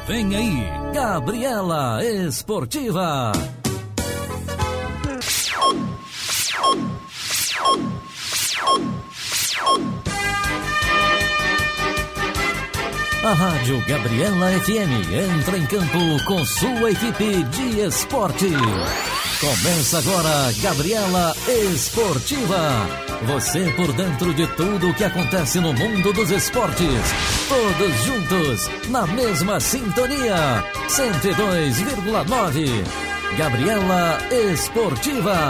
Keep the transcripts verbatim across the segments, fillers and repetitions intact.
Vem aí, Gabriela Esportiva. A Rádio Gabriela F M entra em campo com sua equipe de esporte. Começa agora Gabriela Esportiva. Você por dentro de tudo o que acontece no mundo dos esportes. Todos juntos, na mesma sintonia. cento e dois vírgula nove. Gabriela Esportiva.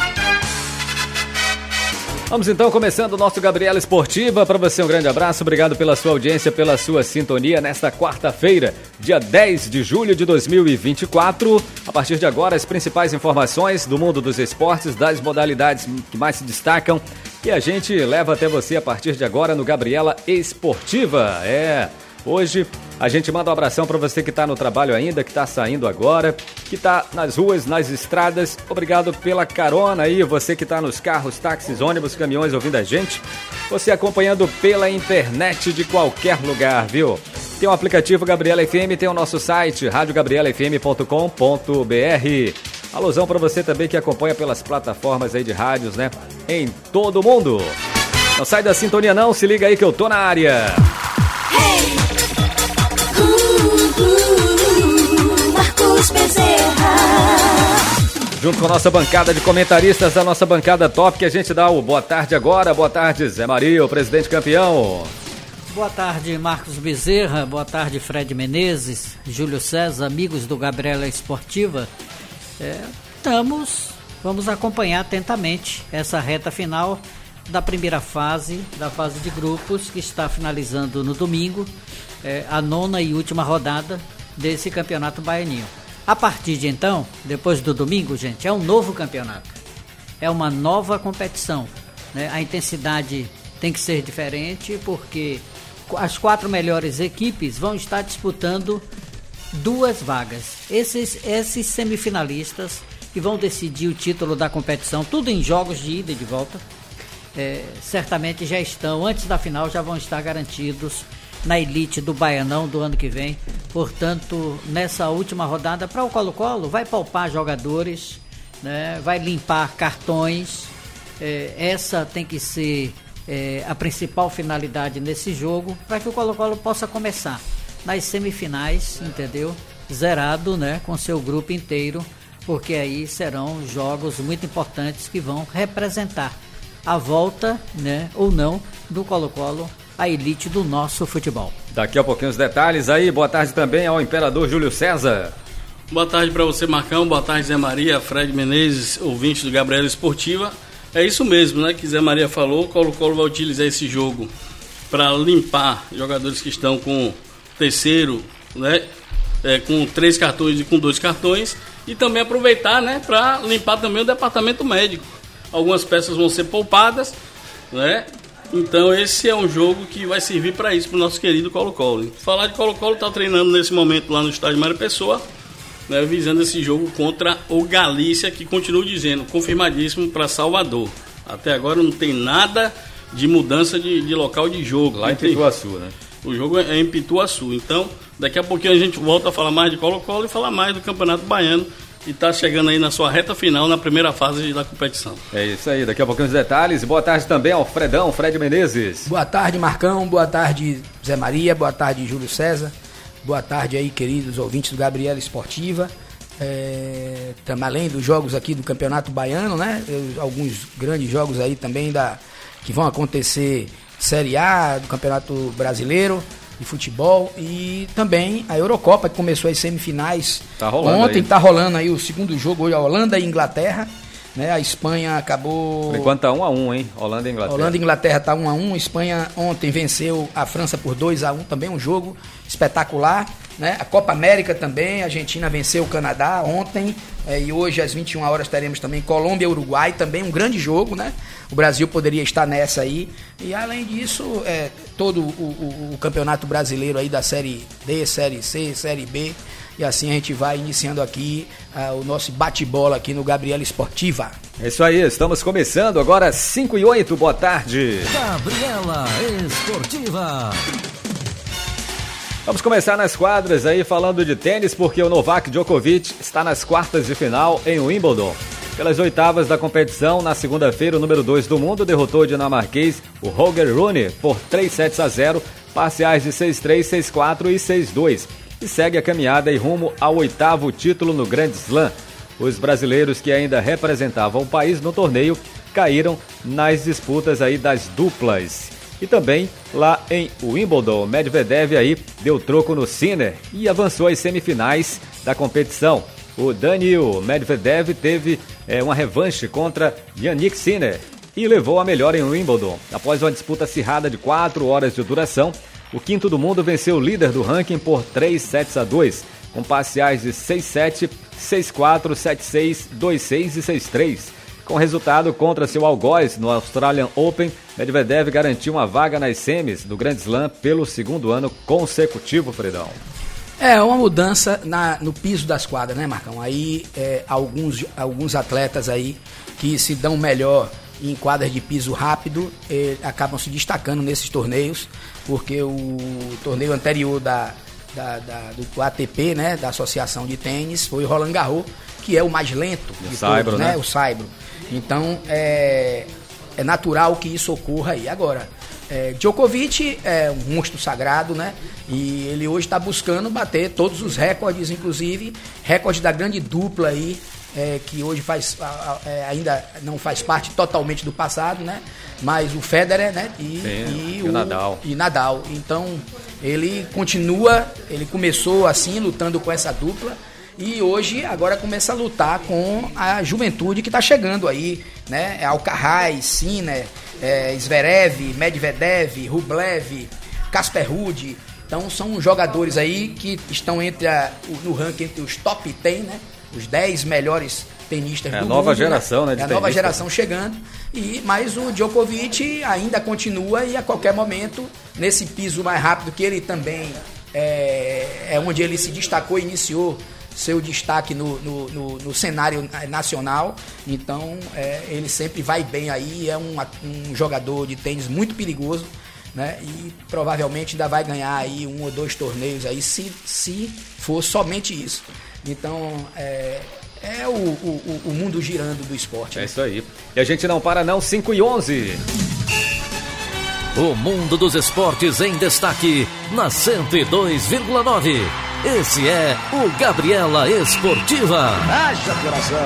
Vamos então começando o nosso Gabriela Esportiva. Para você um grande abraço, obrigado pela sua audiência, pela sua sintonia nesta quarta-feira, dia dez de julho de dois mil e vinte e quatro. A partir de agora, as principais informações do mundo dos esportes, das modalidades que mais se destacam, e a gente leva até você a partir de agora no Gabriela Esportiva. É, hoje a gente manda um abração para você que está no trabalho ainda, que está saindo agora, que está nas ruas, nas estradas. Obrigado pela carona aí, você que está nos carros, táxis, ônibus, caminhões ouvindo a gente. Você acompanhando pela internet de qualquer lugar, viu? Tem o aplicativo Gabriela F M, tem o nosso site rádio gabriela f m ponto com ponto b r. Alusão para você também que acompanha pelas plataformas aí de rádios, né? Em todo o mundo. Não sai da sintonia não, se liga aí que eu tô na área. Hey! Uh, uh, uh, Marcos Bezerra. Junto com a nossa bancada de comentaristas, da nossa bancada top, que a gente dá o boa tarde agora. Boa tarde, Zé Maria, o presidente campeão. Boa tarde, Marcos Bezerra. Boa tarde, Fred Menezes, Júlio César, amigos do Gabriela Esportiva. É, estamos, vamos acompanhar atentamente essa reta final da primeira fase, da fase de grupos, que está finalizando no domingo, é, a nona e última rodada desse campeonato baianinho. A partir de então, depois do domingo, gente, é um novo campeonato, é uma nova competição, né? A intensidade tem que ser diferente, porque as quatro melhores equipes vão estar disputando duas vagas. Esses, esses semifinalistas que vão decidir o título da competição, tudo em jogos de ida e de volta, é, certamente já estão, antes da final, já vão estar garantidos na elite do Baianão do ano que vem. Portanto, nessa última rodada, para o Colo-Colo, vai poupar jogadores, né, vai limpar cartões. É, essa tem que ser é, a principal finalidade nesse jogo, para que o Colo-Colo possa começar nas semifinais, entendeu? Zerado, né, com seu grupo inteiro, porque aí serão jogos muito importantes que vão representar a volta, né, ou não, do Colo-Colo à elite do nosso futebol. Daqui a pouquinho os detalhes aí. Boa tarde também ao Imperador Júlio César. Boa tarde para você, Marcão. Boa tarde, Zé Maria, Fred Menezes, ouvinte do Gabriela Esportiva. É isso mesmo, né, que Zé Maria falou. O Colo-Colo vai utilizar esse jogo para limpar jogadores que estão com terceiro, né, é, com três cartões e com dois cartões, e também aproveitar, né, para limpar também o departamento médico. Algumas peças vão ser poupadas, né? Então esse é um jogo que vai servir para isso, para o nosso querido Colo-Colo. Falar de Colo-Colo, está treinando nesse momento lá no estádio Mário Pessoa, né, visando esse jogo contra o Galícia, que continuo dizendo, confirmadíssimo para Salvador. Até agora não tem nada de mudança de, de local de jogo. Lá em Pituaçu, né? O jogo é em Pituaçu. Então, daqui a pouquinho a gente volta a falar mais de Colo-Colo e falar mais do Campeonato Baiano, e está chegando aí na sua reta final, na primeira fase da competição. É isso aí, daqui a pouquinho os detalhes. Boa tarde também ao Fredão, Fred Menezes. Boa tarde, Marcão. Boa tarde, Zé Maria. Boa tarde, Júlio César. Boa tarde aí, queridos ouvintes do Gabriela Esportiva. É, também, além dos jogos aqui do Campeonato Baiano, né? Eu, alguns grandes jogos aí também da, que vão acontecer, Série A do Campeonato Brasileiro de futebol, e também a Eurocopa, que começou as semifinais tá rolando ontem. Aí. Tá rolando aí o segundo jogo hoje, a Holanda e Inglaterra, né? A Espanha acabou... Por enquanto tá um a um, hein? Holanda e Inglaterra. Holanda e Inglaterra tá um a um. A Espanha ontem venceu a França por dois a um, também um jogo espetacular, né? A Copa América também, a Argentina venceu o Canadá ontem, é, e hoje às vinte e uma horas teremos também Colômbia e Uruguai, também um grande jogo, né? O Brasil poderia estar nessa aí, e além disso, é, todo o, o, o campeonato brasileiro aí da Série D, Série C, Série B, e assim a gente vai iniciando aqui uh, o nosso bate-bola aqui no Gabriela Esportiva. É isso aí, estamos começando agora cinco e oito, boa tarde. Gabriela Esportiva. Vamos começar nas quadras aí falando de tênis, porque o Novak Djokovic está nas quartas de final em Wimbledon. Pelas oitavas da competição, na segunda-feira, o número dois do mundo derrotou o dinamarquês, o Roger Rune, por três sets a zero, parciais de seis três, seis quatro e seis dois. E segue a caminhada e rumo ao oitavo título no Grand Slam. Os brasileiros que ainda representavam o país no torneio caíram nas disputas aí das duplas. E também lá em Wimbledon, Medvedev aí deu troco no Sinner e avançou às semifinais da competição. O Daniil Medvedev teve é, uma revanche contra Jannik Sinner e levou a melhor em Wimbledon. Após uma disputa acirrada de quatro horas de duração, o quinto do mundo venceu o líder do ranking por três sets a dois, com parciais de seis sete, seis quatro, sete seis, dois seis e seis três. Com resultado contra seu algoz no Australian Open, Medvedev garantiu uma vaga nas semis do Grand Slam pelo segundo ano consecutivo, Fredão. É uma mudança na, no piso das quadras, né, Marcão? Aí é, alguns, alguns atletas aí que se dão melhor em quadras de piso rápido eh, acabam se destacando nesses torneios, porque o torneio anterior da, da, da, do A T P, né, da Associação de Tênis, foi o Roland Garros, que é o mais lento de Saibro, todos, né? né? O Saibro. Então, é, é natural que isso ocorra aí. Agora, é, Djokovic é um monstro sagrado, né? E ele hoje está buscando bater todos os recordes, inclusive recorde da grande dupla aí, é, que hoje faz, é, ainda não faz parte totalmente do passado, né? Mas o Federer, né? E, Sim, e, e o, o Nadal. E Nadal. Então, ele continua, ele começou assim, lutando com essa dupla. E hoje, agora começa a lutar com a juventude que está chegando aí, né? Alcaraz, Sinner, é, Zverev, Medvedev, Rublev, Casper Ruud. Então são jogadores aí que estão entre a, no ranking entre os top dez, né? Os dez melhores tenistas é do mundo. É a nova geração, né? né? É a nova tenista. geração chegando. E, mas o Djokovic ainda continua e a qualquer momento, nesse piso mais rápido que ele também é, é onde ele se destacou e iniciou seu destaque no, no, no, no cenário nacional, então é, ele sempre vai bem aí, é um, um jogador de tênis muito perigoso, né? E provavelmente ainda vai ganhar aí um ou dois torneios aí, se, se for somente isso. Então é, é o, o, o mundo girando do esporte. É isso aí. E a gente não para não, cinco e onze. O mundo dos esportes em destaque na cento e dois vírgula nove. Esse é o Gabriela Esportiva. Haja coração.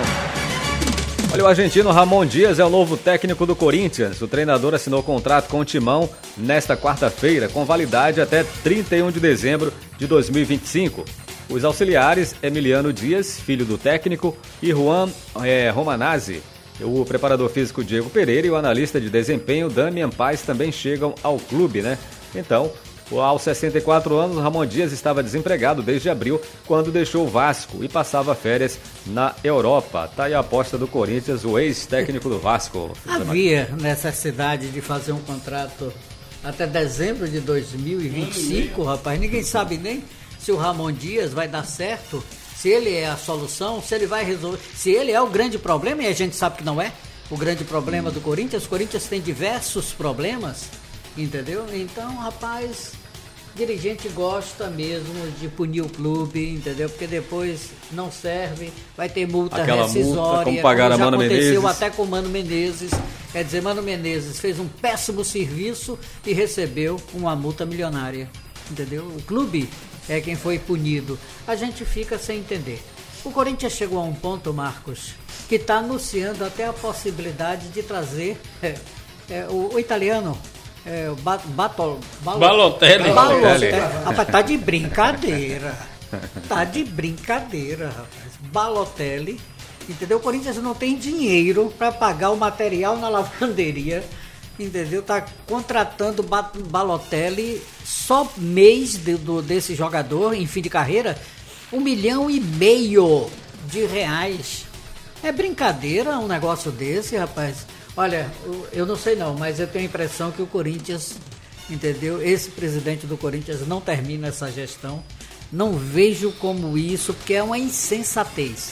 Olha, o argentino Ramon Dias é o novo técnico do Corinthians. O treinador assinou contrato com o Timão nesta quarta-feira, com validade até trinta e um de dezembro de dois mil e vinte e cinco. Os auxiliares Emiliano Dias, filho do técnico, e Juan é, Romanazzi, o preparador físico Diego Pereira e o analista de desempenho Damian Paz também chegam ao clube, né? Então, aos sessenta e quatro anos, Ramon Dias estava desempregado desde abril, quando deixou o Vasco e passava férias na Europa. Tá aí a aposta do Corinthians, o ex-técnico do Vasco. Havia necessidade de fazer um contrato até dezembro de dois mil e vinte e cinco, rapaz. Ninguém sabe nem se o Ramon Dias vai dar certo, se ele é a solução, se ele vai resolver, se ele é o grande problema, e a gente sabe que não é o grande problema do Corinthians. O Corinthians tem diversos problemas, entendeu? Então, rapaz, dirigente gosta mesmo de punir o clube, entendeu? Porque depois não serve, vai ter multa Aquela rescisória, multa, como pagar a Mano aconteceu Menezes. até com o Mano Menezes. Quer dizer, Mano Menezes fez um péssimo serviço e recebeu uma multa milionária, entendeu? O clube é quem foi punido. A gente fica sem entender. O Corinthians chegou a um ponto, Marcos, que está anunciando até a possibilidade de trazer é, é, o, o italiano, é, o ba, Bato, Balo, Balotelli. Balotelli. Rapaz, tá de brincadeira. Tá de brincadeira, rapaz. Balotelli, entendeu? O Corinthians não tem dinheiro para pagar o material na lavanderia, entendeu? Tá contratando Balotelli só mês de, do, desse jogador em fim de carreira, um milhão e meio de reais. É brincadeira um negócio desse, rapaz. Olha, eu não sei não, mas eu tenho a impressão que o Corinthians, entendeu? Esse presidente do Corinthians não termina essa gestão. Não vejo como isso, porque é uma insensatez.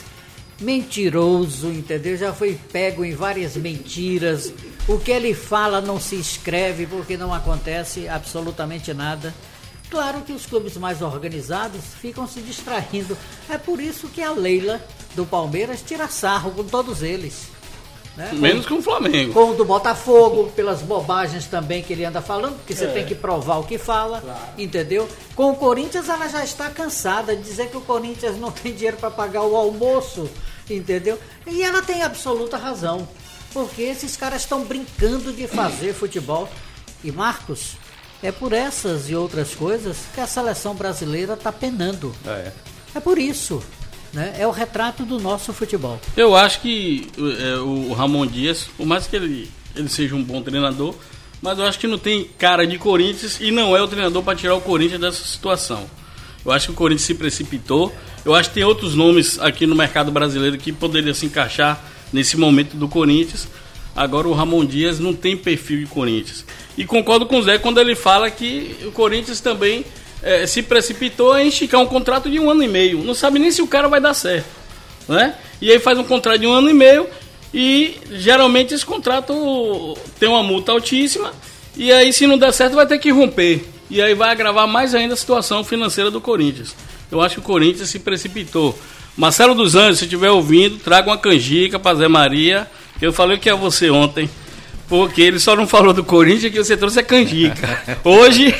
Mentiroso, entendeu? Já foi pego em várias mentiras. O que ele fala não se escreve porque não acontece absolutamente nada. Claro que os clubes mais organizados ficam se distraindo. É por isso que a Leila do Palmeiras tira sarro com todos eles. Né? Menos com o Flamengo. Com o do Botafogo, pelas bobagens também que ele anda falando, porque você é. tem que provar o que fala, claro. Entendeu? Com o Corinthians ela já está cansada de dizer que o Corinthians não tem dinheiro para pagar o almoço, entendeu? E ela tem absoluta razão, porque esses caras estão brincando de fazer futebol. E Marcos, é por essas e outras coisas que a seleção brasileira está penando. É. É por isso. Né? É o retrato do nosso futebol. Eu acho que é, o Ramon Dias, por mais que ele, ele seja um bom treinador, mas eu acho que não tem cara de Corinthians e não é o treinador para tirar o Corinthians dessa situação. Eu acho que o Corinthians se precipitou. Eu acho que tem outros nomes aqui no mercado brasileiro que poderiam se encaixar nesse momento do Corinthians. Agora o Ramon Dias não tem perfil de Corinthians. E concordo com o Zé quando ele fala que o Corinthians também É, se precipitou em esticar um contrato de um ano e meio. Não sabe nem se o cara vai dar certo, né? E aí faz um contrato de um ano e meio e geralmente esse contrato tem uma multa altíssima e aí se não der certo vai ter que romper. E aí vai agravar mais ainda a situação financeira do Corinthians. Eu acho que o Corinthians se precipitou. Marcelo dos Anjos, se estiver ouvindo, traga uma canjica para Zé Maria, que eu falei que é você ontem. Porque ele só não falou do Corinthians que você trouxe a canjica. Hoje...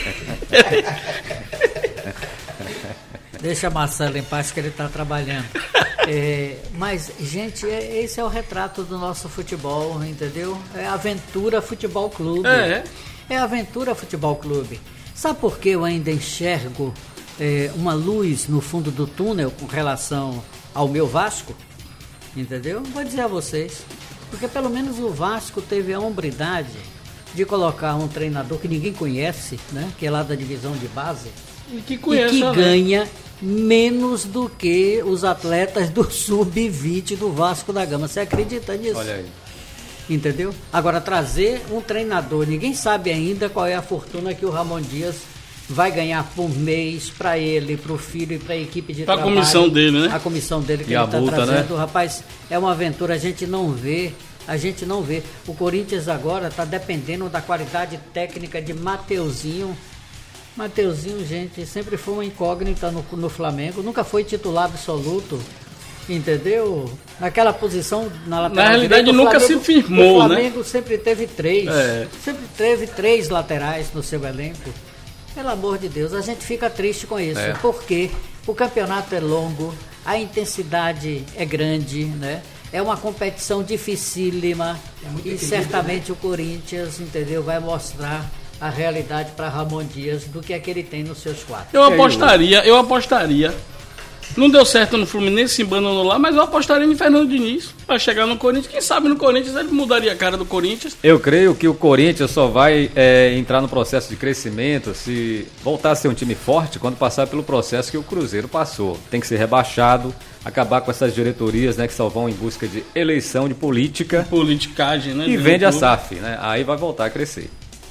Deixa Marcelo em paz que ele está trabalhando. É, mas, gente, é, esse é o retrato do nosso futebol, entendeu? É Aventura Futebol Clube. É, é Aventura Futebol Clube. Sabe por que eu ainda enxergo é, uma luz no fundo do túnel com relação ao meu Vasco? Entendeu? Vou dizer a vocês. Porque pelo menos o Vasco teve a hombridade de colocar um treinador que ninguém conhece, né? Que é lá da divisão de base. E que, conhece, e que né? ganha menos do que os atletas do sub vinte do Vasco da Gama. Você acredita nisso? Olha aí. Entendeu? Agora, trazer um treinador, ninguém sabe ainda qual é a fortuna que o Ramon Dias vai ganhar por mês para ele, para o filho e para a equipe de pra trabalho. A comissão dele, né? A comissão dele que e ele está trazendo. Né? Rapaz, é uma aventura, a gente não vê. A gente não vê. O Corinthians agora está dependendo da qualidade técnica de Mateuzinho. Mateuzinho, gente, sempre foi uma incógnita no, no Flamengo. Nunca foi titular absoluto. Entendeu? Naquela posição, na lateral Na realidade, direita, nunca Flamengo, se firmou, né? O Flamengo né? sempre teve três. É. Sempre teve três laterais no seu elenco. Pelo amor de Deus, a gente fica triste com isso. É. Porque o campeonato é longo, a intensidade é grande, né? É uma competição dificílima é e certamente né? o Corinthians, entendeu, vai mostrar a realidade para Ramon Dias do que é que ele tem nos seus quadros. Eu apostaria, eu apostaria. Não deu certo no Fluminense, se embanando lá, mas eu apostaria em Fernando Diniz para chegar no Corinthians. Quem sabe no Corinthians ele mudaria a cara do Corinthians. Eu creio que o Corinthians só vai é, entrar no processo de crescimento se voltar a ser um time forte quando passar pelo processo que o Cruzeiro passou. Tem que ser rebaixado, acabar com essas diretorias, né, que só vão em busca de eleição, de política. Politicagem, né? E vende a S A F, né? Aí vai voltar a crescer.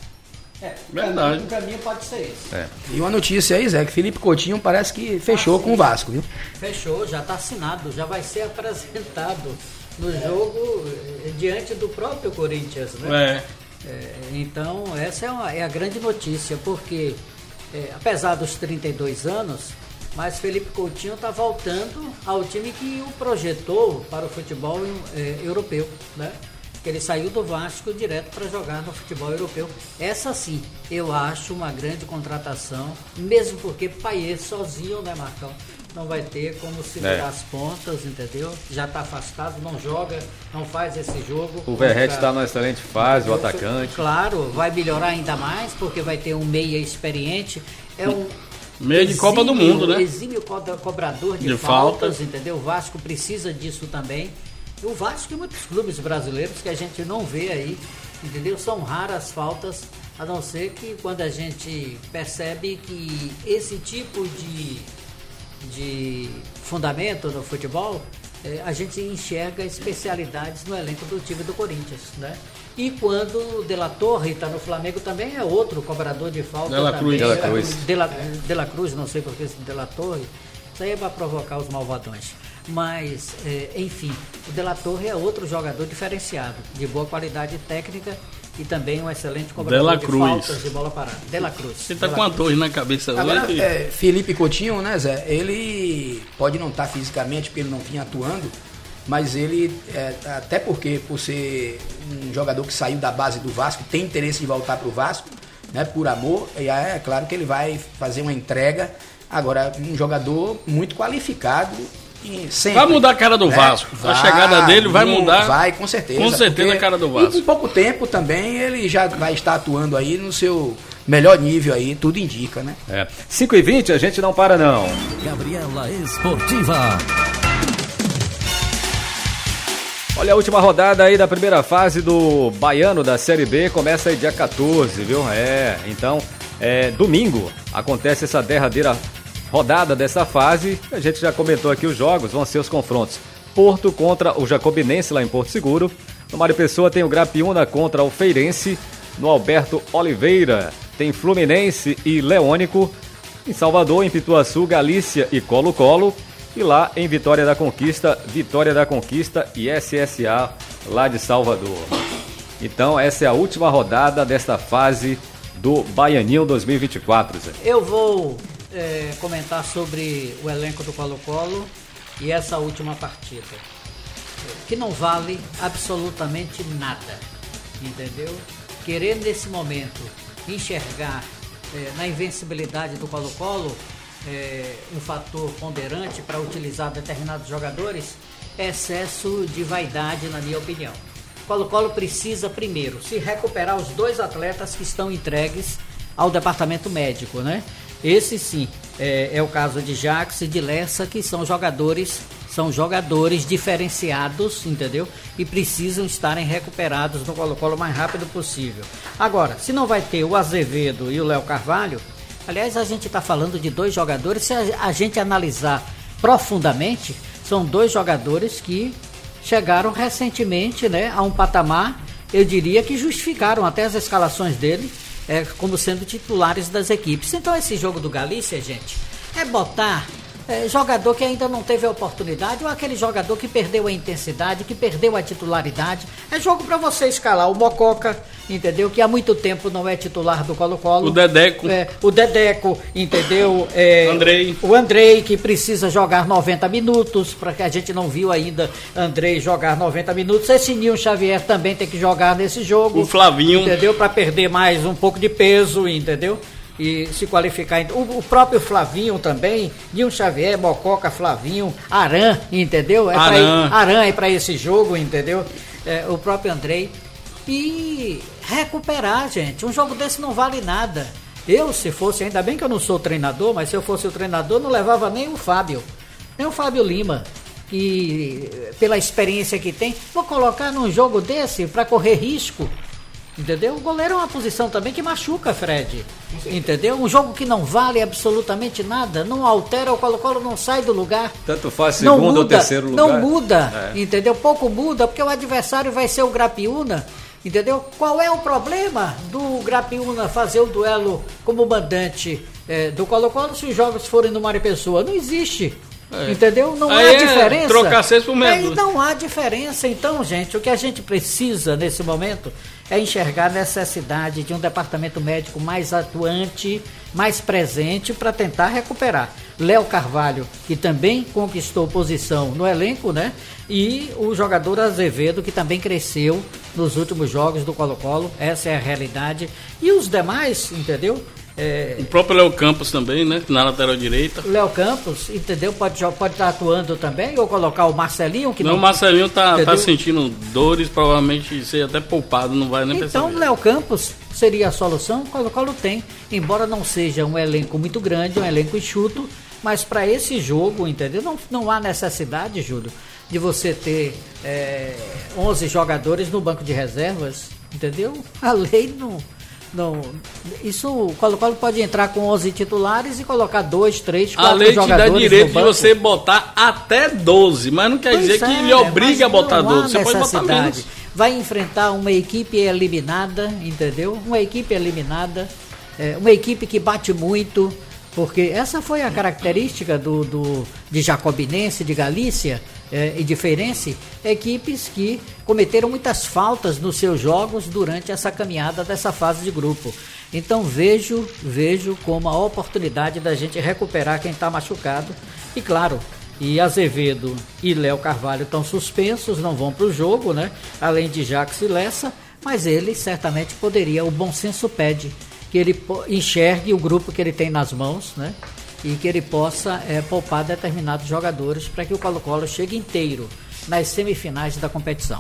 É, verdade. O caminho pode ser esse. É. E uma notícia aí, Zé, que Felipe Coutinho parece que fechou ah, com o Vasco, viu? Fechou, já está assinado, já vai ser apresentado no jogo diante do próprio Corinthians, né? É. É, então, essa é, uma, é a grande notícia, porque é, apesar dos trinta e dois anos, mas Felipe Coutinho está voltando ao time que o projetou para o futebol é, europeu, né? Que ele saiu do Vasco direto para jogar no futebol europeu. Essa sim, eu acho uma grande contratação, mesmo porque Payet sozinho, né, Marcão? Não vai ter como segurar é. as pontas, entendeu? Já está afastado, não joga, não faz esse jogo. O Verratti está numa excelente fase, o atacante. Claro, vai melhorar ainda mais, porque vai ter um meia experiente. É um meia de Copa do Mundo, né? Exímio cobrador de, de faltas, falta. Entendeu? O Vasco precisa disso também. O Vasco e muitos clubes brasileiros que a gente não vê aí, entendeu? São raras faltas, a não ser que quando a gente percebe que esse tipo de, de fundamento no futebol, é, a gente enxerga especialidades no elenco do time do Corinthians, né? E quando o De La Torre está no Flamengo também é outro cobrador de falta. De La Cruz. também. De La Cruz. De La, De La Cruz, não sei por que esse De La Torre. Isso aí é para provocar os malvadões. Mas, é, enfim, o De La Torre é outro jogador diferenciado, de boa qualidade técnica e também um excelente cobrador Dela de Cruz. faltas e bola parada. Dela Cruz. Você tá Dela com a Cruz. torre na cabeça Agora, hoje. é, Felipe Coutinho, né, Zé? Ele pode não estar fisicamente, porque ele não vinha atuando, mas ele, é, até porque por ser um jogador que saiu da base do Vasco, tem interesse de voltar para o Vasco, né, por amor, e é claro que ele vai fazer uma entrega. Agora, um jogador muito qualificado. E sempre, Vai mudar a cara do né? Vasco. Vai, A chegada dele vai mu- mudar. Vai, com certeza. Com certeza porque- a cara do E Vasco. em pouco tempo também ele já vai estar atuando aí no seu melhor nível aí, tudo indica, né? É. cinco e vinte, a gente não para não. Gabriela Esportiva. Olha, a última rodada aí da primeira fase do Baiano da Série B começa aí dia quatorze, viu? É, então, é, domingo acontece essa derradeira rodada dessa fase. A gente já comentou aqui os jogos, vão ser os confrontos. Porto contra o Jacobinense lá em Porto Seguro. No Mário Pessoa tem o Grapiúna contra o Feirense. No Alberto Oliveira tem Fluminense e Leônico. Em Salvador, em Pituaçu, Galícia e Colo-Colo. E lá em Vitória da Conquista, Vitória da Conquista e S S A lá de Salvador. Então essa é a última rodada desta fase do Baianinho dois mil e vinte e quatro, Zé. Eu vou é, comentar sobre o elenco do Colo-Colo e essa última partida, que não vale absolutamente nada, entendeu? Querer nesse momento enxergar é, na invencibilidade do Colo-Colo é, um fator ponderante para utilizar determinados jogadores é excesso de vaidade, na minha opinião. O Colo-Colo precisa primeiro se recuperar os dois atletas que estão entregues ao departamento médico, né? Esse sim, é, é o caso de Jax e de Lessa, que são jogadores, são jogadores diferenciados, entendeu? E precisam estarem recuperados no Colo-Colo o mais rápido possível. Agora, se não vai ter o Azevedo e o Léo Carvalho, aliás, a gente está falando de dois jogadores, se a, a gente analisar profundamente, são dois jogadores que chegaram recentemente, né, a um patamar, eu diria que justificaram até as escalações dele, É, como sendo titulares das equipes. Então esse jogo do Galícia, gente, é botar é, jogador que ainda não teve a oportunidade, ou aquele jogador que perdeu a intensidade, que perdeu a titularidade. É jogo para você escalar o Mococa, entendeu? Que há muito tempo não é titular do Colo-Colo. O Dedeco. É, o Dedeco, entendeu? É, Andrei. O Andrei, que precisa jogar noventa minutos, para que a gente não viu ainda Andrei jogar noventa minutos. Esse Nil Xavier também tem que jogar nesse jogo. O Flavinho. Entendeu? Para perder mais um pouco de peso, entendeu? E se qualificar. O, o próprio Flavinho também, Nil Xavier, Mococa, Flavinho, Aran, entendeu? É pra Aran. ir, Aran é para esse jogo, entendeu? É, o próprio Andrei. E recuperar, gente. Um jogo desse não vale nada. Eu, se fosse, ainda bem que eu não sou treinador, mas se eu fosse o treinador, não levava nem o Fábio, nem o Fábio Lima, que pela experiência que tem, vou colocar num jogo desse para correr risco. Entendeu? O goleiro é uma posição também que machuca, Fred. Entendeu? Um jogo que não vale absolutamente nada, não altera, o Colo-Colo não sai do lugar. Tanto faz Não segundo ou muda, terceiro lugar. não muda, É. entendeu? Pouco muda, porque o adversário vai ser o Grapiúna, entendeu? Qual é o problema do Grapiúna fazer o duelo como mandante eh, do Colo-Colo se os jogos forem no Mário Pessoa? Não existe. É. Entendeu? Não Aí há é diferença. trocar seis por meia Aí dúzia. não há diferença. Então, gente, o que a gente precisa nesse momento é enxergar a necessidade de um departamento médico mais atuante, mais presente para tentar recuperar. Léo Carvalho, que também conquistou posição no elenco, né? E o jogador Azevedo, que também cresceu nos últimos jogos do Colo-Colo. Essa é a realidade. E os demais, entendeu? É, O próprio Léo Campos também, né? Na lateral direita. Léo Campos, entendeu? Pode jo- pode estar atuando também, ou colocar o Marcelinho, que Não, não. o Marcelinho tá, tá Entendeu? sentindo dores, provavelmente ser até poupado, não vai nem Então, perceber. Léo Campos seria a solução. O Colo-Colo tem, embora não seja um elenco muito grande, um elenco enxuto, mas para esse jogo, entendeu? Não, não há necessidade, Júlio, de você ter é, onze jogadores no banco de reservas, entendeu? A lei não. Não, isso, o Colo-Colo pode entrar com onze titulares e colocar dois, três, quatro A lei te dá jogadores direito no de banco. você botar até doze, mas não quer Pois dizer que é, lhe obriga a mas botar não há doze. Você pode botar necessidade. menos. Vai enfrentar uma equipe eliminada, entendeu? Uma equipe eliminada, é, uma equipe que bate muito, porque essa foi a característica do, do, de Jacobinense, de Galícia, é, e Diferense, equipes que cometeram muitas faltas nos seus jogos durante essa caminhada dessa fase de grupo. Então vejo, vejo como a oportunidade da gente recuperar quem está machucado. E claro, e Azevedo e Léo Carvalho estão suspensos, não vão para o jogo, né? Além de Jacques e Lessa, mas ele certamente poderia, o bom senso pede, que ele enxergue o grupo que ele tem nas mãos, né? E que ele possa é, poupar determinados jogadores para que o Colo-Colo chegue inteiro nas semifinais da competição.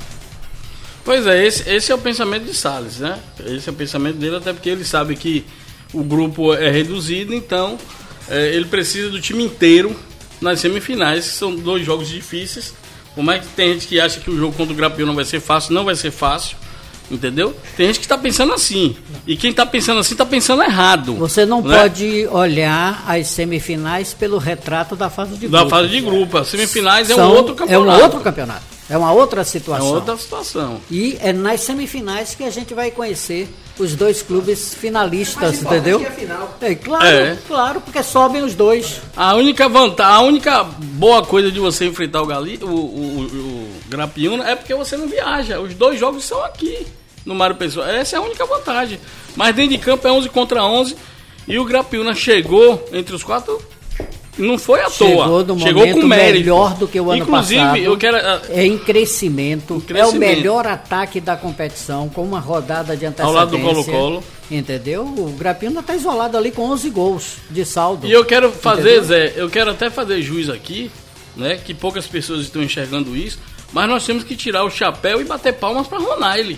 Pois é, esse, esse é o pensamento de Salles, né? Esse é o pensamento dele, até porque ele sabe que o grupo é reduzido, então é, ele precisa do time inteiro nas semifinais, que são dois jogos difíceis. Por mais que tem gente que acha que o jogo contra o Grapiúna vai ser fácil, não vai ser fácil. Entendeu? Tem gente que está pensando assim. E quem está pensando assim está pensando errado. Você não né? pode olhar as semifinais pelo retrato da fase de grupo. Da fase de grupo. As semifinais São, é um outro campeonato. É um outro campeonato. É uma outra situação. É uma outra situação. E é nas semifinais que a gente vai conhecer os dois clubes finalistas, entendeu? Que é a final. É, claro, É. claro, porque sobem os dois. A única vantagem, a única boa coisa de você enfrentar o, Gali, o, o, o, o Grapiúna é porque você não viaja. Os dois jogos são aqui. No Mário Pessoa. Essa é a única vantagem. Mas dentro de campo é onze contra onze. E o Grapiúna chegou entre os quatro. Não foi à Chegou toa. no Chegou com mérito. melhor do que o ano Inclusive, passado. eu quero. É em crescimento. Em crescimento. É o melhor ataque da competição, com uma rodada de antecedência. Ao lado do Colo-Colo. Entendeu? O Grapiúna está isolado ali com onze gols de saldo. E eu quero fazer, Entendeu? Zé, eu quero até fazer jus aqui, né? Que poucas pessoas estão enxergando isso. Mas nós temos que tirar o chapéu e bater palmas para Ronaldo.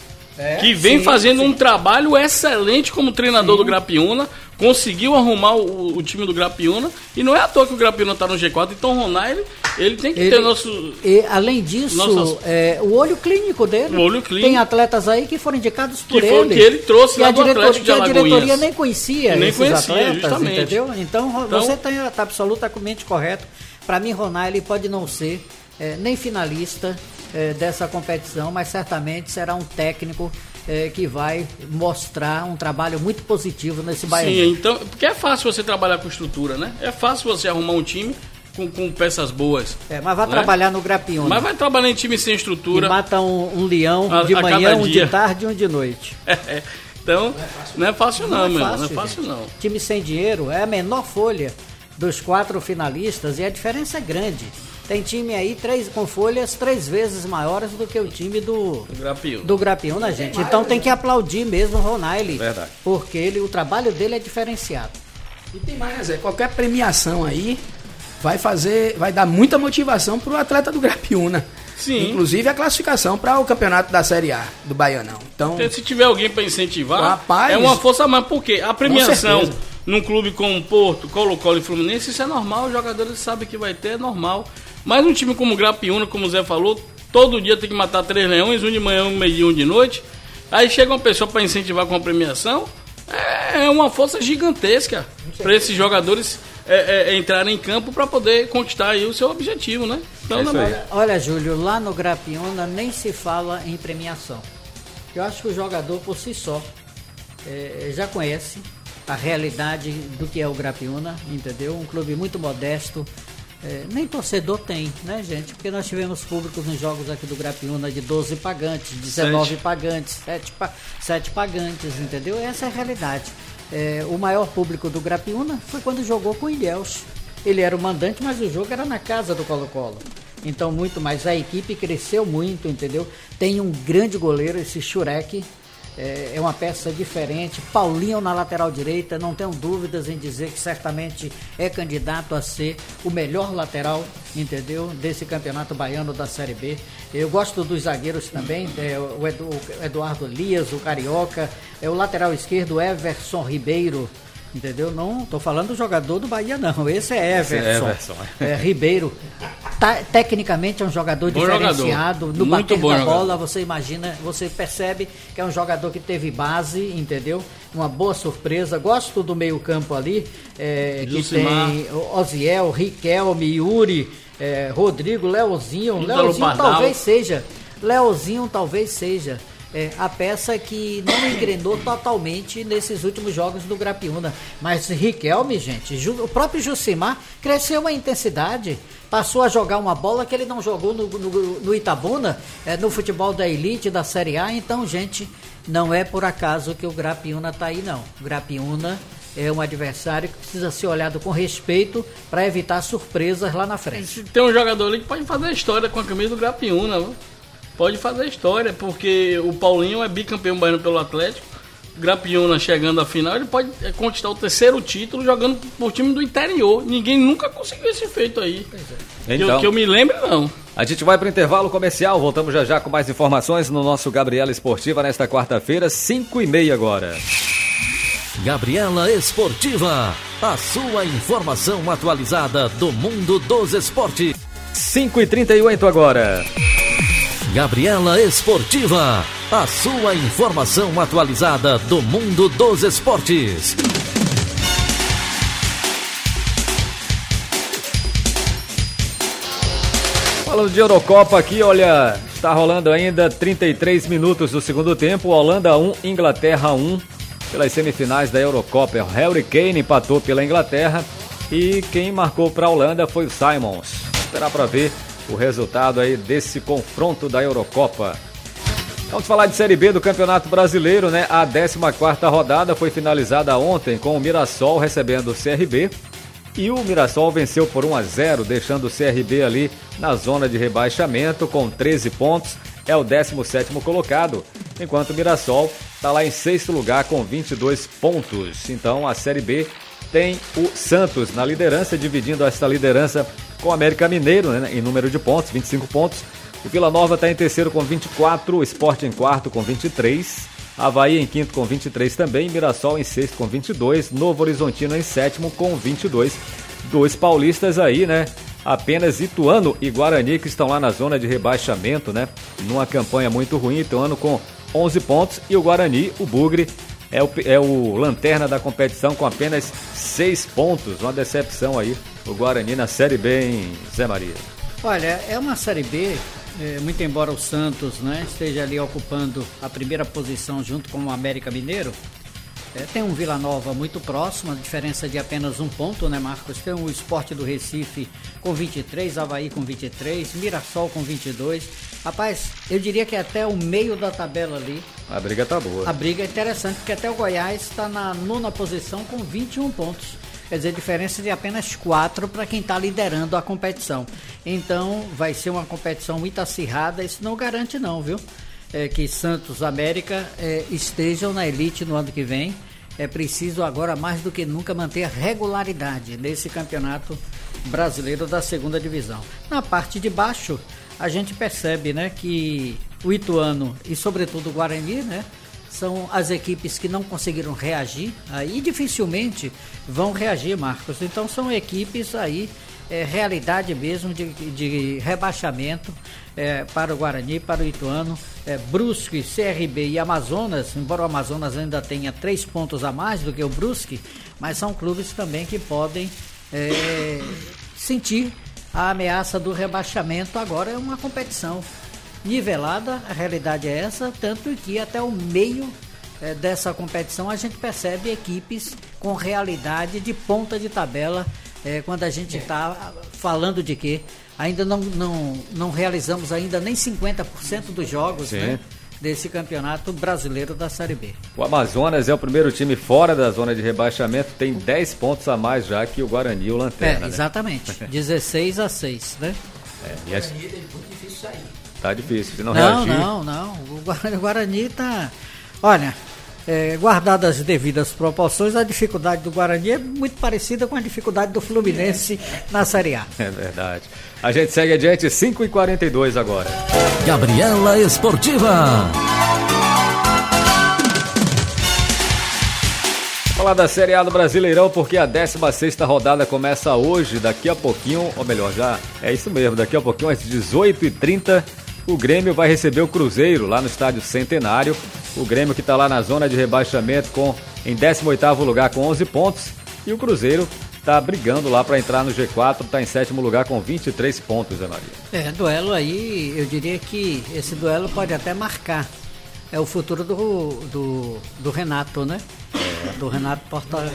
É, que vem sim, fazendo sim. um trabalho excelente como treinador sim. do Grapiúna, conseguiu arrumar o, o time do Grapiúna, e não é à toa que o Grapiúna está no G quatro, então o Ronaldo, ele tem que ele, ter nosso... E, além disso, nossas, é, o olho clínico dele. O olho clínico. Tem atletas aí que foram indicados por que ele. Foi, que ele trouxe e lá a do Atlético de Alagoinhas. A diretoria nem conhecia nem esses conhecia, atletas, justamente. entendeu? Então, então você está absolutamente correto. Para mim, Ronaldo pode não ser é, nem finalista é, dessa competição, mas certamente será um técnico É, que vai mostrar um trabalho muito positivo nesse Baiano. Sim, então, porque é fácil você trabalhar com estrutura, né? É fácil você arrumar um time com, com peças boas. É, mas vai né? trabalhar no Grapiúna. Mas vai trabalhar em time sem estrutura. E mata um, um leão a, de a manhã, um dia. de tarde e um de noite. É, então, não é fácil não, não, meu. é fácil, não é fácil gente. não. Time sem dinheiro é a menor folha dos quatro finalistas e a diferença é grande. Tem time aí três, com folhas três vezes maiores do que o time do, do Grapiúna, do Grapiúna, gente. Então tem que aplaudir mesmo o Ronaldo. Verdade. Porque ele, o trabalho dele é diferenciado. E tem mais, Zé, qualquer premiação aí vai fazer, vai dar muita motivação pro atleta do Grapiúna. Sim. Inclusive a classificação para o campeonato da Série A do Baianão. Então, Porque se tiver alguém para incentivar, Rapaz, é uma força a mais. Porque a premiação certeza. num clube como Porto, Colo-Colo e Fluminense, isso é normal, os jogadores sabem que vai ter, é normal. Mas um time como o Grapiúna, como o Zé falou, todo dia tem que matar três leões, um de manhã, um meio-dia, um de noite. Aí chega uma pessoa para incentivar com a premiação, é uma força gigantesca para esses jogadores é, é, entrarem em campo para poder conquistar aí o seu objetivo, né? Então, É isso não aí. Olha, Júlio, lá no Grapiúna nem se fala em premiação. Eu acho que o jogador por si só é, já conhece a realidade do que é o Grapiúna, entendeu? Um clube muito modesto. É, nem torcedor tem, né, gente? Porque nós tivemos públicos nos jogos aqui do Grapiúna de doze pagantes, dezenove Sete. pagantes, sete, pa, sete pagantes, entendeu? Essa é a realidade. É, o maior público do Grapiúna foi quando jogou com o Ilhéus. Ele era o mandante, mas o jogo era na casa do Colo-Colo. Então, muito mais. A equipe cresceu muito, entendeu? Tem um grande goleiro, esse Shurek. É, é uma peça diferente. Paulinho na lateral direita, não tenho dúvidas em dizer que certamente é candidato a ser o melhor lateral, entendeu? Desse campeonato baiano da Série B. Eu gosto dos zagueiros também, é, o, Edu, o Eduardo Elias, o Carioca, é o lateral esquerdo Everson Ribeiro. Entendeu? Não estou falando do jogador do Bahia, não. Esse é Everson. Esse é Everson. É, Ribeiro. Tá, tecnicamente é um jogador Bom diferenciado. jogador. No Muito bater bom da jogador. bola, você imagina, você percebe que é um jogador que teve base, entendeu? Uma boa surpresa. Gosto do meio-campo ali, é, que Jucimar. tem Oziel, Riquelme, Yuri, é, Rodrigo, Leozinho. Ítalo Leozinho Pardal. talvez seja. Leozinho talvez seja. é, a peça que não engrenou totalmente nesses últimos jogos do Grapiúna. Mas Riquelme, gente, Ju, o próprio Jucimar cresceu a intensidade, passou a jogar uma bola que ele não jogou no, no, no Itabuna, é, no futebol da elite, da Série A. Então, gente, não é por acaso que o Grapiúna está aí, não. O Grapiúna é um adversário que precisa ser olhado com respeito para evitar surpresas lá na frente. Tem um jogador ali que pode fazer a história com a camisa do Grapiúna, viu? Pode fazer a história, porque o Paulinho é bicampeão baiano pelo Atlético. Grapiúna chegando à final, ele pode conquistar o terceiro título jogando por time do interior. Ninguém nunca conseguiu esse feito aí. É. Então, que, eu, que eu me lembro, não. A gente vai para o intervalo comercial, voltamos já já com mais informações no nosso Gabriela Esportiva nesta quarta-feira, cinco e meia agora. Gabriela Esportiva, a sua informação atualizada do mundo dos esportes. cinco e trinta e oito agora. Gabriela Esportiva, a sua informação atualizada do mundo dos esportes. Falando de Eurocopa aqui, olha, está rolando ainda trinta e três minutos do segundo tempo, Holanda um, Inglaterra um, pelas semifinais da Eurocopa. O Harry Kane empatou pela Inglaterra e quem marcou para a Holanda foi o Simons. Esperar para ver o resultado aí desse confronto da Eurocopa. Vamos falar de Série B do Campeonato Brasileiro, né? A décima quarta rodada foi finalizada ontem com o Mirassol recebendo o C R B. E o Mirassol venceu por um a zero, deixando o C R B ali na zona de rebaixamento com treze pontos. É o décimo sétimo colocado, enquanto o Mirassol está lá em sexto lugar com vinte e dois pontos. Então a Série B tem o Santos na liderança, dividindo esta liderança com o América Mineiro, né, em número de pontos, vinte e cinco pontos. O Vila Nova está em terceiro com vinte e quatro, o Sport em quarto com vinte e três, Avaí em quinto com vinte e três também, Mirassol em sexto com vinte e dois, Novo Horizontino em sétimo com vinte e dois. Dois paulistas aí, né? Apenas Ituano e Guarani que estão lá na zona de rebaixamento, né? Numa campanha muito ruim, Ituano com onze pontos e o Guarani, o Bugre, é o, é o lanterna da competição com apenas seis pontos. Uma decepção aí, o Guarani na Série B, em Zé Maria. Olha, é uma Série B, é, muito embora o Santos, né, esteja ali ocupando a primeira posição junto com o América Mineiro, é, tem um Vila Nova muito próximo, a diferença de apenas um ponto, né, Marcos? Tem o Sport do Recife com vinte e três, Avaí com vinte e três, Mirassol com vinte e dois. Rapaz, eu diria que até o meio da tabela ali. A briga tá boa. A briga é interessante, porque até o Goiás está na nona posição com vinte e um pontos. Quer dizer, diferença de apenas quatro para quem está liderando a competição. Então, vai ser uma competição muito acirrada. Isso não garante não, viu? É, que Santos, América é, estejam na elite no ano que vem. É preciso agora, mais do que nunca, manter a regularidade nesse campeonato brasileiro da segunda divisão. Na parte de baixo, a gente percebe, né, que o Ituano e, sobretudo, o Guarani, né, são as equipes que não conseguiram reagir, aí dificilmente vão reagir, Marcos. Então são equipes aí, é, realidade mesmo de, de rebaixamento é, para o Guarani, para o Ituano, é, Brusque, C R B e Amazonas, embora o Amazonas ainda tenha três pontos a mais do que o Brusque, mas são clubes também que podem é, sentir a ameaça do rebaixamento. Agora é uma competição nivelada, a realidade é essa, tanto que até o meio é, dessa competição a gente percebe equipes com realidade de ponta de tabela, é, quando a gente está falando de que ainda não, não, não realizamos ainda nem cinquenta por cento dos jogos, né, desse campeonato brasileiro da Série B. O Amazonas é o primeiro time fora da zona de rebaixamento, tem dez pontos a mais já que o Guarani e o Lanterna. É, exatamente, né? dezesseis a seis, né? É, e as... Guarani é muito difícil sair. Tá difícil, se não, não reagir... Não, não, o Guarani tá... Olha, é, guardadas as devidas proporções, a dificuldade do Guarani é muito parecida com a dificuldade do Fluminense na Série A. É verdade. A gente segue adiante, cinco e quarenta e dois agora. Gabriela Esportiva. Falar da Série A do Brasileirão, porque a décima sexta rodada começa hoje, daqui a pouquinho, ou melhor, já é isso mesmo, daqui a pouquinho às dezoito e trinta, o Grêmio vai receber o Cruzeiro lá no Estádio Centenário. O Grêmio que está lá na zona de rebaixamento com, em décimo oitavo lugar com onze pontos, e o Cruzeiro está brigando lá para entrar no G quatro, está em sétimo lugar com vinte e três pontos, Zé Maria. É, duelo aí, eu diria que esse duelo pode até marcar é o futuro do, do, do Renato, né? Do Renato Porta,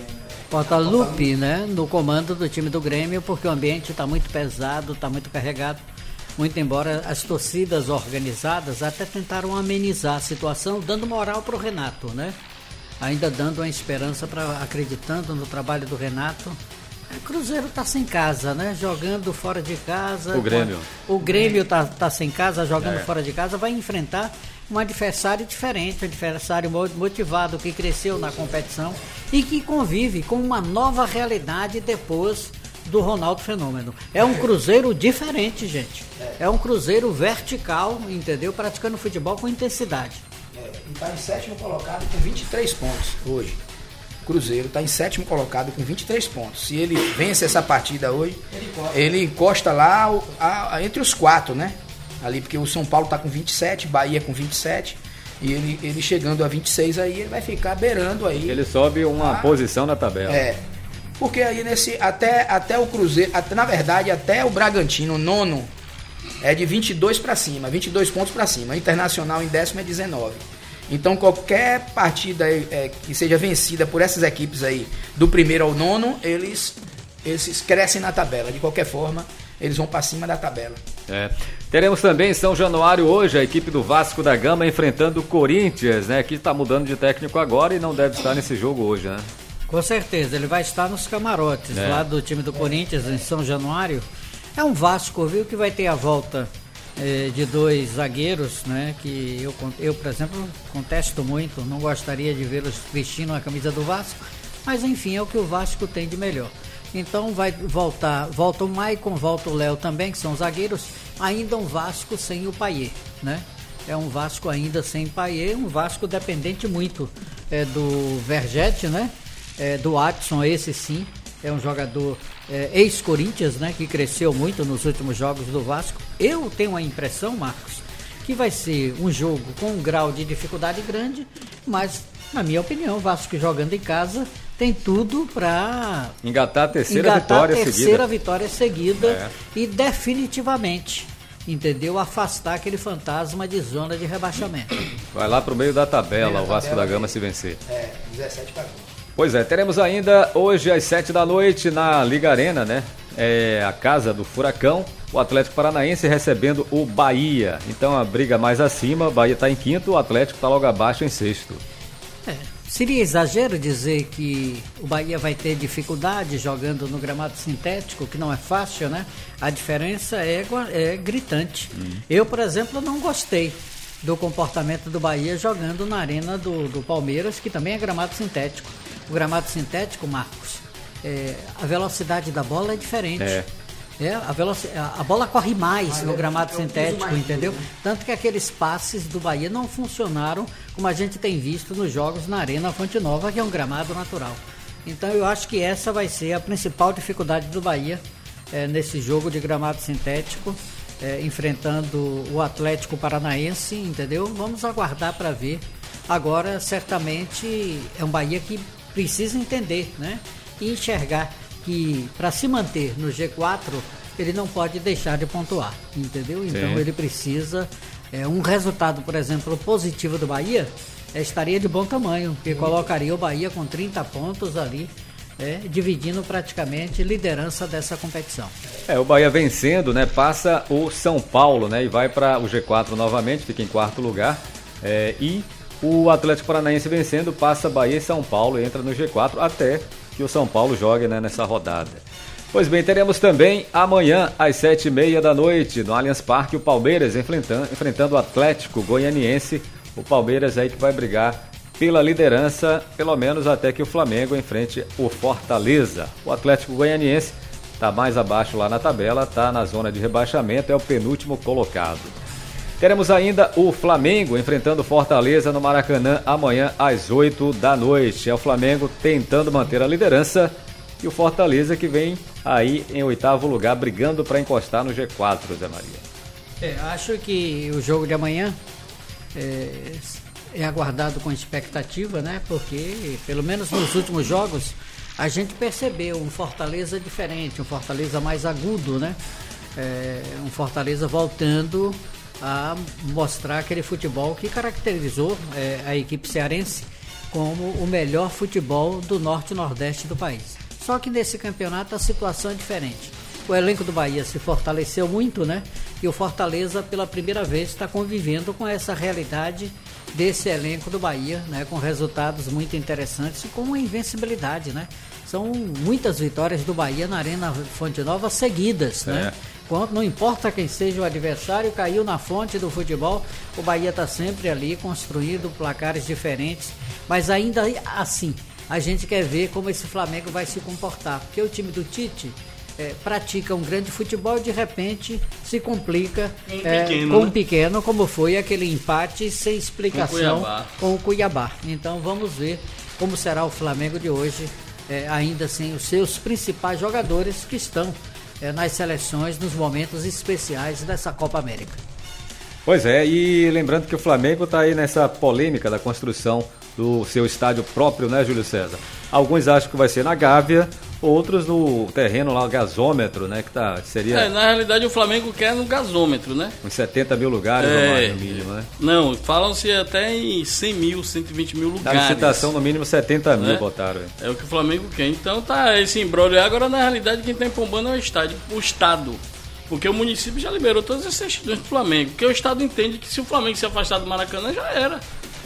Portaluppi, né? No comando do time do Grêmio, porque o ambiente está muito pesado, está muito carregado. Muito embora as torcidas organizadas até tentaram amenizar a situação, dando moral para o Renato, né? Ainda dando uma esperança, para acreditando no trabalho do Renato. O Cruzeiro está sem casa, né? Jogando fora de casa. O Grêmio. O Grêmio está tá sem casa, jogando é. fora de casa, vai enfrentar um adversário diferente, um adversário motivado, que cresceu na competição e que convive com uma nova realidade depois do Ronaldo Fenômeno. É um Cruzeiro diferente, gente. É um Cruzeiro vertical, entendeu? Praticando futebol com intensidade. É, e está em sétimo colocado com vinte e três pontos hoje. O Cruzeiro está em sétimo colocado com vinte e três pontos. Se ele vence essa partida hoje, ele encosta, ele encosta lá o, a, a, entre os quatro, né? Ali, porque o São Paulo está com vinte e sete, Bahia com vinte e sete, e ele, ele chegando a vinte e seis aí, ele vai ficar beirando aí. Ele sobe uma a, posição na tabela. É. Porque aí nesse, até, até o Cruzeiro, até, na verdade, até o Bragantino, nono, é de vinte e dois para cima, vinte e dois pontos para cima. O Internacional em décimo é dezenove. Então qualquer partida é, que seja vencida por essas equipes aí, do primeiro ao nono, eles, eles crescem na tabela. De qualquer forma, eles vão para cima da tabela. É. Teremos também em São Januário hoje a equipe do Vasco da Gama enfrentando o Corinthians, né? Que está mudando de técnico agora e não deve estar nesse jogo hoje, né? Com certeza, ele vai estar nos camarotes é. lá do time do Corinthians em São Januário. É um Vasco, viu, que vai ter a volta eh, de dois zagueiros, né? Que eu, eu, por exemplo, contesto muito, não gostaria de vê-los vestindo a camisa do Vasco, mas enfim, é o que o Vasco tem de melhor. Então vai voltar, volta o Maicon, volta o Léo também, que são zagueiros, ainda um Vasco sem o Payet, né? É um Vasco ainda sem Payet, um Vasco dependente muito é, do Vergete, né? É, do Adson, esse sim, é um jogador é, ex-Corinthians, né? Que cresceu muito nos últimos jogos do Vasco. Eu tenho a impressão, Marcos, que vai ser um jogo com um grau de dificuldade grande, mas, na minha opinião, o Vasco jogando em casa tem tudo para engatar a terceira engatar vitória a terceira seguida. vitória seguida é. e definitivamente, entendeu? Afastar aquele fantasma de zona de rebaixamento. Vai lá pro meio da tabela, meio o Vasco tabela, da Gama se vencer. É, dezessete para vinte. Pois é, teremos ainda hoje às sete da noite na Liga Arena, né? É a casa do Furacão, o Atlético Paranaense recebendo o Bahia. Então a briga mais acima, o Bahia está em quinto, o Atlético está logo abaixo em sexto. É, seria exagero dizer que o Bahia vai ter dificuldade jogando no gramado sintético, que não é fácil, né? A diferença é, é gritante. Hum. Eu, por exemplo, não gostei do comportamento do Bahia jogando na arena do, do Palmeiras, que também é gramado sintético. O gramado sintético, Marcos, é, a velocidade da bola é diferente. É. É, a, veloci- a bola corre mais no gramado sintético, entendeu? Tanto que aqueles passes do Bahia não funcionaram como a gente tem visto nos jogos na Arena Fonte Nova, que é um gramado natural. Então eu acho que essa vai ser a principal dificuldade do Bahia é, nesse jogo de gramado sintético, é, enfrentando o Atlético Paranaense, entendeu? Vamos aguardar para ver. Agora, certamente, é um Bahia que precisa entender, né? E enxergar que para se manter no G quatro ele não pode deixar de pontuar, entendeu? Então Sim. ele precisa, é, um resultado, por exemplo, positivo do Bahia é, estaria de bom tamanho, porque Sim. colocaria o Bahia com trinta pontos ali, é, dividindo praticamente liderança dessa competição. É, o Bahia vencendo, né, passa o São Paulo, né, e vai para o G quatro novamente, fica em quarto lugar, é, e o Atlético Paranaense vencendo passa Bahia e São Paulo e entra no G quatro até que o São Paulo jogue, né, nessa rodada. Pois bem, teremos também amanhã às sete e meia da noite no Allianz Parque o Palmeiras enfrentando, enfrentando o Atlético Goianiense. O Palmeiras aí que vai brigar pela liderança, pelo menos até que o Flamengo enfrente o Fortaleza. O Atlético Goianiense está mais abaixo lá na tabela, está na zona de rebaixamento, é o penúltimo colocado. Teremos ainda o Flamengo enfrentando Fortaleza no Maracanã amanhã às oito da noite. É o Flamengo tentando manter a liderança e o Fortaleza que vem aí em oitavo lugar brigando para encostar no G quatro, Zé Maria. É, acho que o jogo de amanhã é, é aguardado com expectativa, né? Porque pelo menos nos últimos jogos a gente percebeu um Fortaleza diferente, um Fortaleza mais agudo, né? É, um Fortaleza voltando a mostrar aquele futebol que caracterizou é, a equipe cearense como o melhor futebol do norte e nordeste do país. Só que nesse campeonato a situação é diferente. O elenco do Bahia se fortaleceu muito, né? E o Fortaleza pela primeira vez está convivendo com essa realidade desse elenco do Bahia, né? Com resultados muito interessantes e com uma invencibilidade, né? São muitas vitórias do Bahia na Arena Fonte Nova seguidas, né? É. Quando, não importa quem seja o adversário, caiu na fonte do futebol, o Bahia está sempre ali construindo placares diferentes, mas ainda assim, a gente quer ver como esse Flamengo vai se comportar, porque o time do Tite é, pratica um grande futebol e de repente se complica um é, pequeno, com um né? pequeno, como foi aquele empate sem explicação com o Cuiabá. Então vamos ver como será o Flamengo de hoje, é, ainda sem os seus principais jogadores que estão É, nas seleções, nos momentos especiais dessa Copa América. Pois é, e lembrando que o Flamengo está aí nessa polêmica da construção do seu estádio próprio, né, Júlio César? Alguns acham que vai ser na Gávea, outros no terreno lá, o gasômetro, né, que tá, seria... É, na realidade o Flamengo quer no gasômetro, né? Uns setenta mil lugares, é, ou mais, no mínimo, né? Não, falam-se até em cem mil, cento e vinte mil lugares. Na licitação, no mínimo setenta mil, né? botaram. É o que o Flamengo quer. Então tá esse imbróglio. Agora, na realidade, quem tá empombando é o estádio, o Estado. Porque o município já liberou todas as certidões do Flamengo. Porque o Estado entende que se o Flamengo se afastar do Maracanã, já era.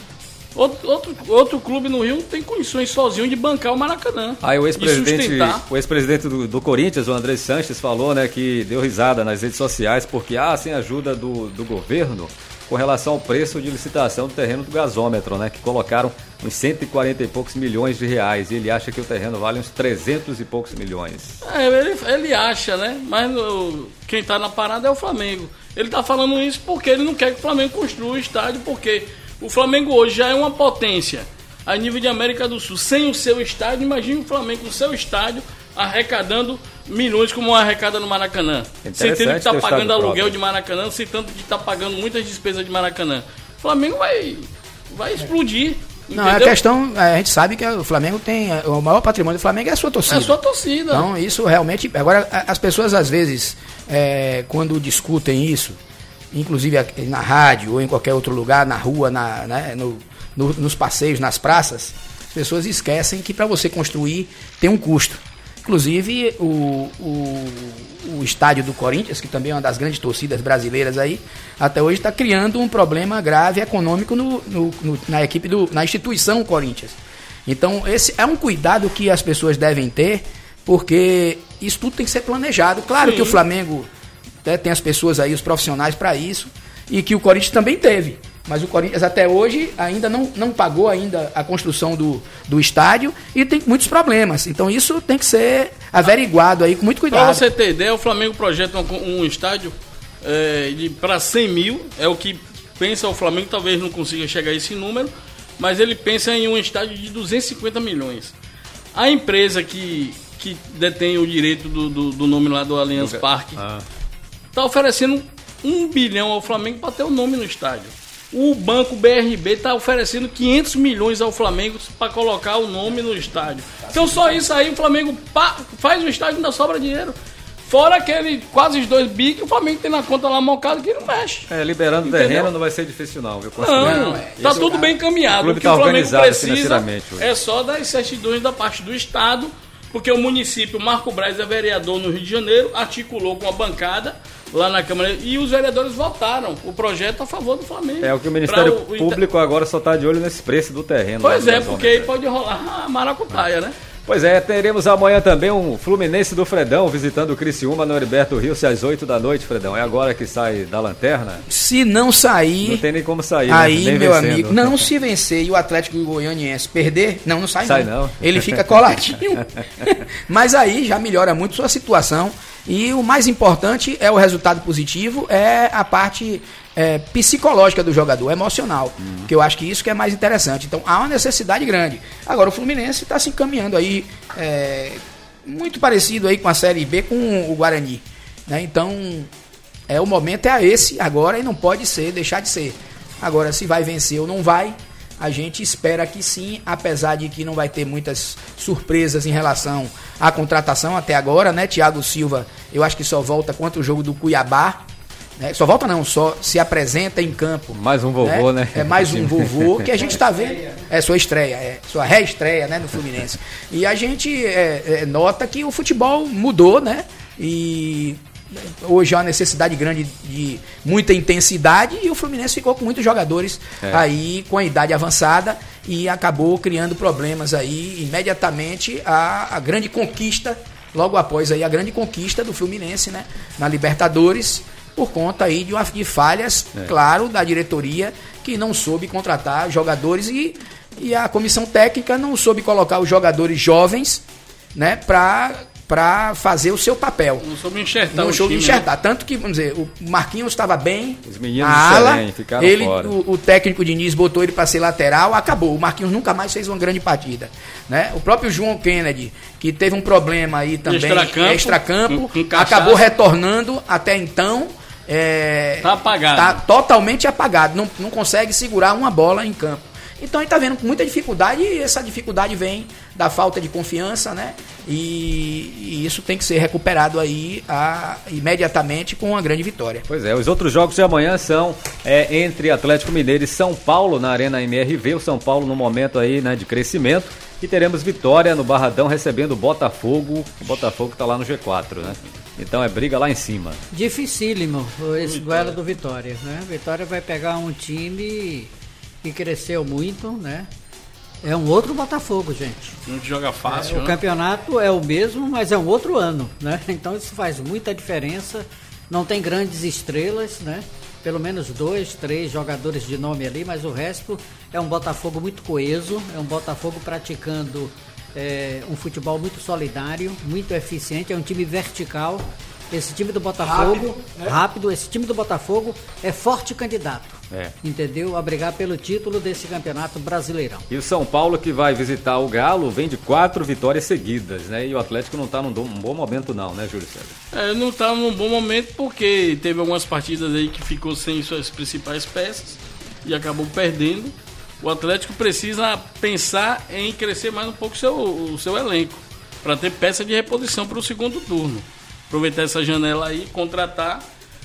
Outro, outro, outro clube no Rio não tem condições sozinho de bancar o Maracanã. Aí o ex-presidente, o ex-presidente do, do Corinthians, o André Sanches, falou, né, que deu risada nas redes sociais porque, ah, sem ajuda do, do governo, com relação ao preço de licitação do terreno do gasômetro, né, que colocaram uns cento e quarenta e poucos milhões de reais. E ele acha que o terreno vale uns trezentos e poucos milhões. É, ele, ele acha, né? Mas no, quem tá na parada é o Flamengo. Ele tá falando isso porque ele não quer que o Flamengo construa o estádio, porque o Flamengo hoje já é uma potência a nível de América do Sul. Sem o seu estádio, imagine o Flamengo com o seu estádio arrecadando milhões como arrecada no Maracanã. Sem ter que estar pagando aluguel próprio de Maracanã, sem tanto de estar pagando muitas despesas de Maracanã. O Flamengo vai, vai explodir. Não, entendeu? A questão, a gente sabe que o Flamengo tem, o maior patrimônio do Flamengo é a sua torcida. É a sua torcida. Então isso realmente, agora as pessoas às vezes, é, quando discutem isso, inclusive na rádio ou em qualquer outro lugar, na rua, na, né, no, no, nos passeios, nas praças, as pessoas esquecem que para você construir tem um custo. Inclusive o, o, o estádio do Corinthians, que também é uma das grandes torcidas brasileiras aí, até hoje está criando um problema grave econômico no, no, no, na equipe do, na instituição Corinthians. Então esse é um cuidado que as pessoas devem ter, porque isso tudo tem que ser planejado. Claro Sim. que o Flamengo, né, tem as pessoas aí, os profissionais para isso, e que o Corinthians também teve. Mas o Corinthians até hoje ainda não, não pagou ainda a construção do, do estádio e tem muitos problemas. Então isso tem que ser averiguado aí com muito cuidado. Para você ter ideia, o Flamengo projeta um, um estádio é, para cem mil, é o que pensa o Flamengo, talvez não consiga chegar a esse número, mas ele pensa em um estádio de duzentos e cinquenta milhões. A empresa que, que detém o direito do, do, do nome lá do Allianz Parque está ah. oferecendo um bilhão ao Flamengo para ter o nome no estádio. O banco B R B está oferecendo quinhentos milhões ao Flamengo para colocar o nome no estádio. Então só isso aí o Flamengo pá, faz o estádio e ainda sobra dinheiro. Fora aquele quase os dois bi que o Flamengo tem na conta lá mocado que não mexe. É, liberando o terreno não vai ser difícil não, viu? Não, é, tá tudo bem encaminhado. O, o que tá o Flamengo precisa é só das certidões da parte do Estado, porque o município, Marco Braz é vereador no Rio de Janeiro, articulou com a bancada lá na Câmara e os vereadores votaram o projeto a favor do Flamengo. É o que o Ministério o, Público agora só está de olho nesse preço do terreno. Pois é, porque aí pode rolar a maracutaia, ah. né? Pois é, teremos amanhã também um Fluminense do Fredão visitando o Criciúma no Heriberto Rios às oito da noite, Fredão. É agora que sai da lanterna? Se não sair... Não tem nem como sair, aí, né? meu vencendo. amigo, não se vencer e o Atlético Goianiense perder, não, não sai, sai não. não. Ele fica coladinho. Mas aí já melhora muito sua situação. E o mais importante é o resultado positivo, é a parte é, psicológica do jogador, emocional, uhum. que eu acho que isso que é mais interessante. Então há uma necessidade grande. Agora o Fluminense está se encaminhando aí, é, muito parecido aí com a Série B com o Guarani, né? Então é, o momento é esse agora e não pode ser, deixar de ser. Agora se vai vencer ou não vai, a gente espera que sim, apesar de que não vai ter muitas surpresas em relação à contratação até agora, né? Thiago Silva, eu acho que só volta contra o jogo do Cuiabá, Né? Só volta não, só se apresenta em campo. Mais um vovô, né? né? É mais um vovô que a gente está vendo. É sua estreia, é sua reestreia, né, no Fluminense. E a gente é, é, nota que o futebol mudou, né? E hoje há uma necessidade grande de muita intensidade e o Fluminense ficou com muitos jogadores é. aí com a idade avançada e acabou criando problemas aí imediatamente a, a grande conquista, logo após aí a grande conquista do Fluminense, né, na Libertadores, por conta aí de, uma, de falhas, é. claro, da diretoria que não soube contratar jogadores e, e a comissão técnica não soube colocar os jogadores jovens, né, para para fazer o seu papel. Não soube enxertar. Não soube time, enxertar. Né? Tanto que, vamos dizer, o Marquinhos estava bem. Os meninos a ala, Serém, ficaram ele, fora. O, o técnico Diniz botou ele para ser lateral, acabou. O Marquinhos nunca mais fez uma grande partida. Né? O próprio João Kennedy, que teve um problema aí também, extracampo, extracampo com, com acabou retornando até então. É, tá apagado. Tá totalmente apagado. Não, não consegue segurar uma bola em campo. Então a gente está vendo com muita dificuldade e essa dificuldade vem da falta de confiança, né? E, e isso tem que ser recuperado aí a, imediatamente com uma grande vitória. Pois é, os outros jogos de amanhã são é, entre Atlético Mineiro e São Paulo na Arena M R V. O São Paulo no momento aí, né, de crescimento. E teremos Vitória no Barradão recebendo o Botafogo. O Botafogo está lá no G quatro, né? Então é briga lá em cima. Dificílimo esse duelo do Vitória, né? Vitória vai pegar um time que cresceu muito, né? É um outro Botafogo, gente. Não joga fácil, é, né? O campeonato é o mesmo, mas é um outro ano, né? Então isso faz muita diferença. Não tem grandes estrelas, né? Pelo menos dois, três jogadores de nome ali, mas o resto é um Botafogo muito coeso, é um Botafogo praticando é, um futebol muito solidário, muito eficiente, é um time vertical. Esse time do Botafogo, rápido, né? rápido, esse time do Botafogo é forte candidato, é. entendeu? A brigar pelo título desse campeonato brasileirão. E o São Paulo, que vai visitar o Galo, vem de quatro vitórias seguidas, né? E o Atlético não está num, num bom momento não, né, Júlio César? É, não está num bom momento porque teve algumas partidas aí que ficou sem suas principais peças e acabou perdendo. O Atlético precisa pensar em crescer mais um pouco o seu, o seu elenco, para ter peça de reposição para o segundo turno. Aproveitar essa janela aí, contratar,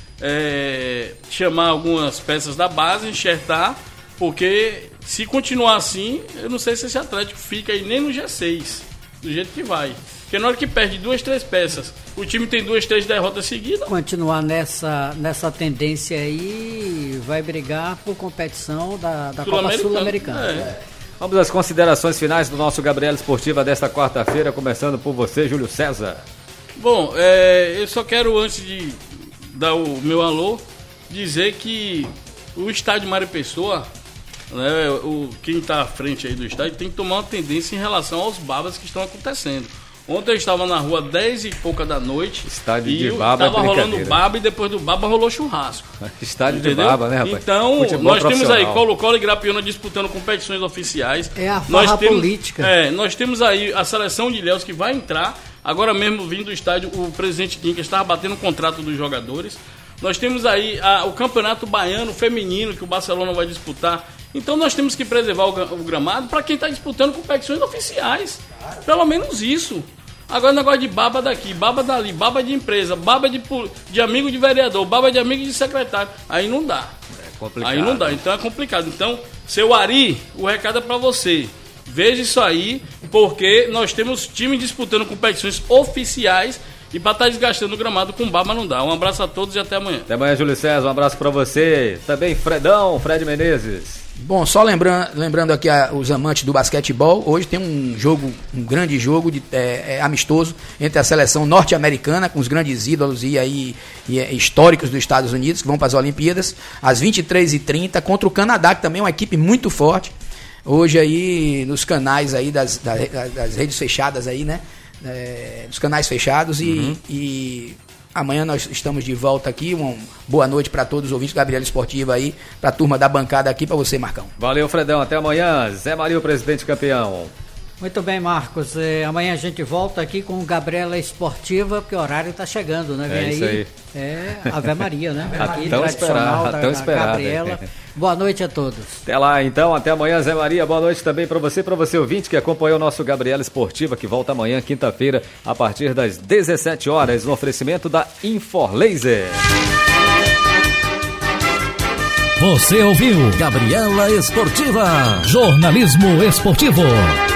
é, chamar algumas peças da base, enxertar, porque se continuar assim, eu não sei se esse Atlético fica aí nem no G seis, do jeito que vai. Porque na hora que perde duas, três peças, o time tem duas, três derrotas seguidas. Continuar nessa, nessa tendência aí, vai brigar por competição da, da Copa Sul-Americana. É. Vamos às considerações finais do nosso Gabriela Esportiva desta quarta-feira, começando por você, Júlio César. Bom, é, eu só quero, antes de dar o meu alô, dizer que o estádio Mário Pessoa, né, o, quem está à frente aí do estádio, tem que tomar uma tendência em relação aos babas que estão acontecendo. Ontem eu estava na rua dez e pouca da noite. Estádio e de baba. Estava rolando baba e depois do baba rolou churrasco. Estádio entendeu? De baba, né, rapaz? Então, futebol nós temos aí Colo-Colo e Grapiona disputando competições oficiais. É a farra nós temos, política. É, nós temos aí a seleção de Ilhéus que vai entrar. Agora mesmo, vindo do estádio, o presidente Quincas estava batendo o contrato dos jogadores. Nós temos aí a, o campeonato baiano feminino que o Barcelona vai disputar. Então nós temos que preservar o, o gramado para quem está disputando competições oficiais. Pelo menos isso. Agora o negócio de baba daqui, baba dali, baba de empresa, baba de, de amigo de vereador, baba de amigo de secretário. Aí não dá. É complicado. Aí não dá, então é complicado. Então, seu Ari, o recado é para você. Veja isso aí, porque nós temos time disputando competições oficiais e para estar desgastando o gramado com baba não dá. Um abraço a todos e até amanhã. Até amanhã, Júlio César. Um abraço para você. Também Fredão, Fred Menezes. Bom, só lembrando, lembrando aqui a, os amantes do basquetebol, hoje tem um jogo, um grande jogo de, é, é, amistoso entre a seleção norte-americana, com os grandes ídolos e, aí, e, é, históricos dos Estados Unidos, que vão para as Olimpíadas, às vinte e três e trinta, contra o Canadá, que também é uma equipe muito forte. Hoje aí, nos canais aí das, das, das redes fechadas aí, né? É, dos canais fechados e, uhum. e amanhã nós estamos de volta aqui. Uma boa noite para todos os ouvintes do Gabriela Esportiva aí, para a turma da bancada aqui, para você, Marcão. Valeu, Fredão. Até amanhã. Zé Maria, o presidente campeão. Muito bem, Marcos. É, amanhã a gente volta aqui com o Gabriela Esportiva, porque o horário está chegando, né? Vem é isso aí. É Ave Maria, né? Aqui, tão esperado, da, tão esperado. Gabriela. Boa noite a todos. Até lá, então. Até amanhã, Zé Maria. Boa noite também para você, para você ouvinte que acompanhou o nosso Gabriela Esportiva, que volta amanhã, quinta-feira, a partir das dezessete horas, no oferecimento da Infor Laser. Você ouviu Gabriela Esportiva. Jornalismo esportivo.